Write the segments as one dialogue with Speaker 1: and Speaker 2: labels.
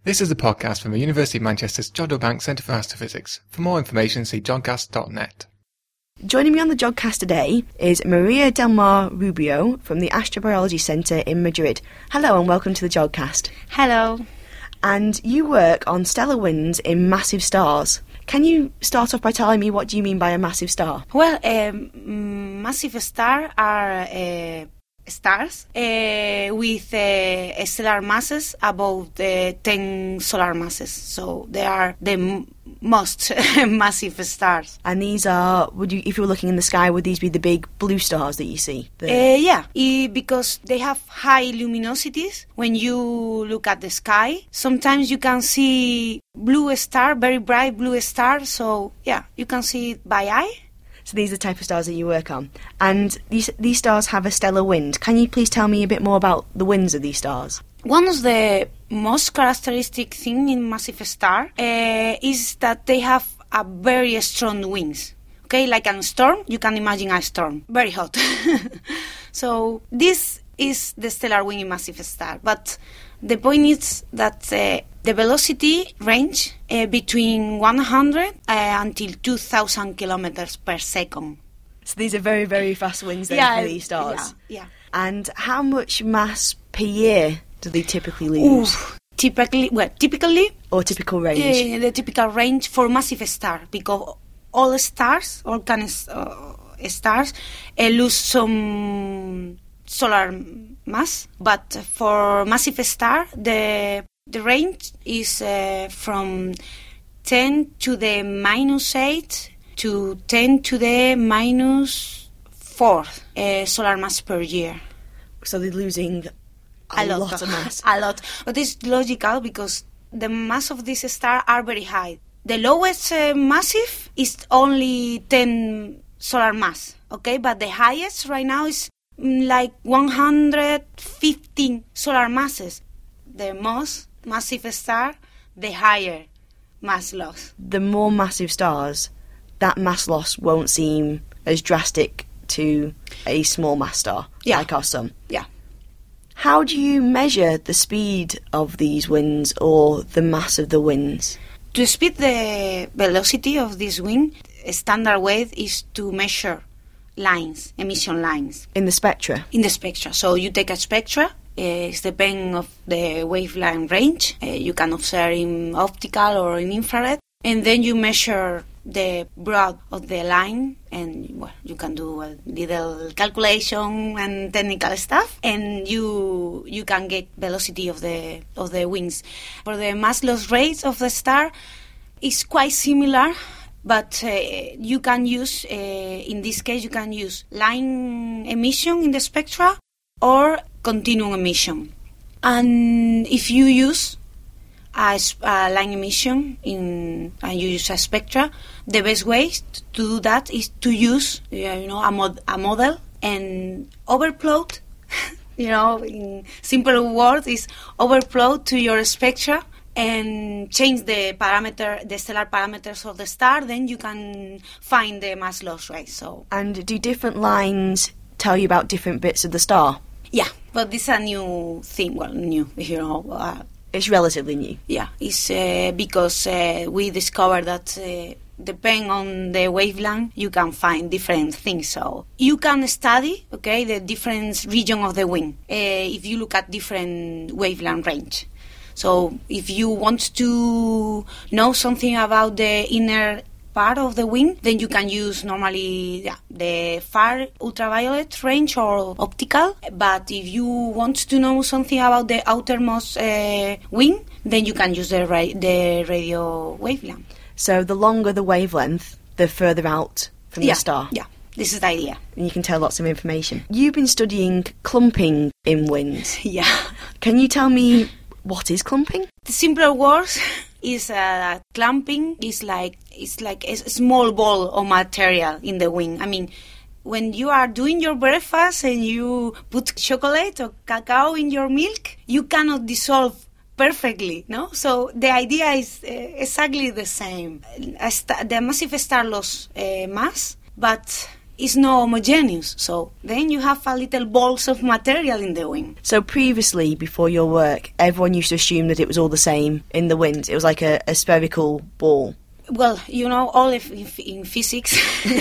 Speaker 1: This is a podcast from the University of Manchester's Jod Bank Centre for Astrophysics. For more information, see jodcast.net.
Speaker 2: Joining me on the Jodcast today is Maria Del Mar Rubio from the Astrobiology Centre in Madrid. Hello and welcome to the Jodcast.
Speaker 3: Hello.
Speaker 2: And you work on stellar winds in massive stars. Can you start off by telling me what do you mean by a massive star?
Speaker 3: Well, massive stars are stars with stellar masses above 10 solar masses. So they are the most massive stars.
Speaker 2: And these are, if you were looking in the sky, would these be the big blue stars that you see?
Speaker 3: Because they have high luminosities. When you look at the sky, sometimes you can see blue star, very bright blue star. So yeah, you can see it by eye.
Speaker 2: So these are the type of stars that you work on. And these stars have a stellar wind. Can you please tell me a bit more about the winds of these stars?
Speaker 3: One of the most characteristic things in massive star is that they have a very strong winds. Okay, like a storm, you can imagine a storm, very hot. So this is the stellar wind in massive star. But the point is that the velocity range between 100 until 2,000 kilometers per second.
Speaker 2: So these are very, very fast winds for these stars.
Speaker 3: Yeah.
Speaker 2: And how much mass per year do they typically lose?
Speaker 3: Typically,
Speaker 2: or typical range?
Speaker 3: The typical range for massive star, because all stars, all kind of stars, lose some solar mass. But for massive star, the range is from 10 to the minus 8 to 10 to the minus 4 solar mass per year.
Speaker 2: So they're losing a lot of mass.
Speaker 3: A lot. But it's logical because the mass of this star are very high. The lowest massive is only 10 solar mass, okay? But the highest right now is like 115 solar masses. The most massive star, the higher mass loss.
Speaker 2: The more massive stars, that mass loss won't seem as drastic to a small mass star like our Sun.
Speaker 3: Yeah.
Speaker 2: How do you measure the speed of these winds or the mass of the winds?
Speaker 3: To speed the velocity of this wind, a standard way is to measure lines, emission lines.
Speaker 2: In the spectra?
Speaker 3: In the spectra. So you take a spectra, it's depending of the wavelength range. You can observe in optical or in infrared. And then you measure the broad of the line, and you can do a little calculation and technical stuff, and you can get velocity of the winds. For the mass loss rate of the star, it's quite similar, but you can use in this case you can use line emission in the spectra or continuum emission. And if you use a line emission and you use a spectra, the best way to do that is to use a model and overplot. In simple words, is overplot to your spectra and change the stellar parameters of the star. Then you can find the mass loss rate. So. And
Speaker 2: do different lines tell you about different bits of the star?
Speaker 3: Yeah, but this is a new thing. Well, new,
Speaker 2: It's relatively new.
Speaker 3: Yeah, it's because we discovered that depending on the wavelength, you can find different things. So you can study, the different region of the wind if you look at different wavelength range. So if you want to know something about the inner part of the wind, then you can use normally the far ultraviolet range or optical. But if you want to know something about the outermost wind, then you can use the radio wavelength.
Speaker 2: So the longer the wavelength, the further out from the star.
Speaker 3: Yeah, this is the idea.
Speaker 2: And you can tell lots of information. You've been studying clumping in winds.
Speaker 3: Yeah.
Speaker 2: Can you tell me what is clumping?
Speaker 3: The simpler words is clumping is like a small ball of material in the wind. I mean, when you are doing your breakfast and you put chocolate or cacao in your milk, you cannot dissolve perfectly, no? So the idea is exactly the same. The massive star lost mass, but is not homogeneous. So then you have a little balls of material in the wing.
Speaker 2: So previously, before your work, everyone used to assume that it was all the same in the wind. It was like a spherical ball.
Speaker 3: Well, all in physics,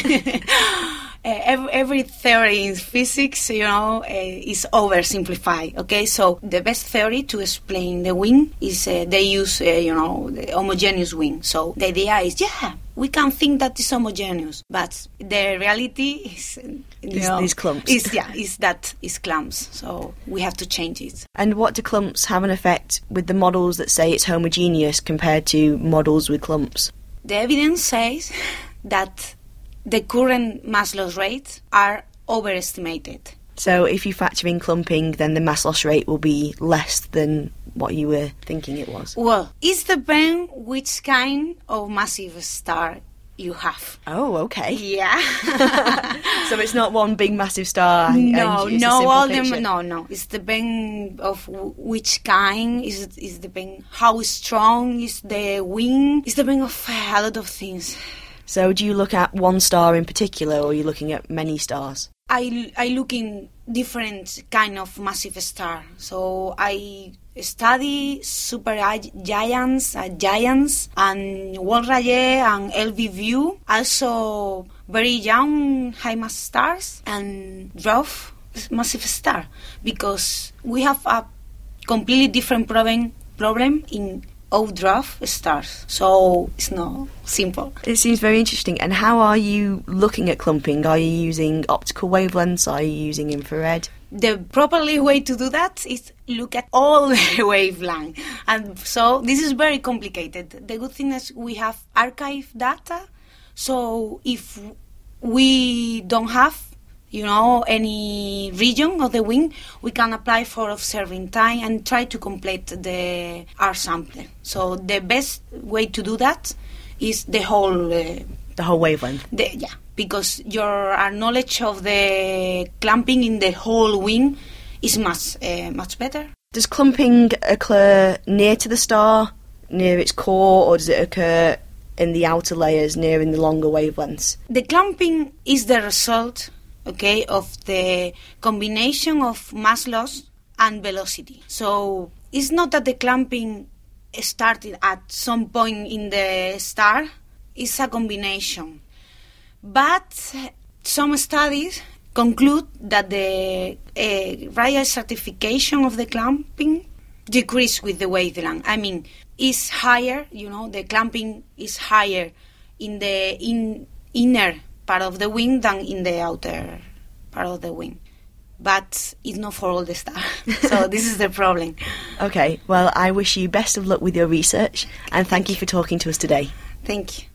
Speaker 3: every theory in physics, is oversimplified. Okay, so the best theory to explain the wing is they use, the homogeneous wing. So the idea is, we can think that it's homogeneous, but the reality is,
Speaker 2: these clumps.
Speaker 3: is clumps. So we have to change it.
Speaker 2: And what do clumps have an effect with the models that say it's homogeneous compared to models with clumps?
Speaker 3: The evidence says that the current mass loss rates are overestimated.
Speaker 2: So if you factor in clumping, then the mass loss rate will be less than what you were thinking it was?
Speaker 3: Well, it depends which kind of massive star you have.
Speaker 2: Oh, okay.
Speaker 3: Yeah.
Speaker 2: So it's not one big massive star.
Speaker 3: No,
Speaker 2: it's
Speaker 3: all
Speaker 2: picture.
Speaker 3: them. No. It's depend of which kind. Is depend how strong is the wing. It's depend of a lot of things.
Speaker 2: So do you look at one star in particular, or are you looking at many stars?
Speaker 3: I look in different kind of massive star. So I study giants, and Wolf-Rayet and LBView. Also very young high mass stars and dwarf massive star, because we have a completely different problem in dwarf stars. So it's not simple.
Speaker 2: It seems very interesting. And how are you looking at clumping? Are you using optical wavelengths? Are you using infrared?
Speaker 3: The properly way to do that is look at all the wavelength. And so this is very complicated. The good thing is we have archive data. So if we don't have any region of the wing, we can apply for observing time and try to complete the R sampler. So the best way to do that is the whole
Speaker 2: wavelength.
Speaker 3: Because your knowledge of the clumping in the whole wing is much better.
Speaker 2: Does clumping occur near to the star, near its core, or does it occur in the outer layers, near in the longer wavelengths?
Speaker 3: The clumping is the result, of the combination of mass loss and velocity. So it's not that the clumping started at some point in the star. It's a combination. But some studies conclude that the radial stratification of the clumping decrease with the wavelength. I mean, it's higher, the clumping is higher in the inner part of the wing than in the outer part of the wing. But it's not for all the stars. So this is the problem.
Speaker 2: Okay, well, I wish you best of luck with your research, and thank you for talking to us today.
Speaker 3: Thank you.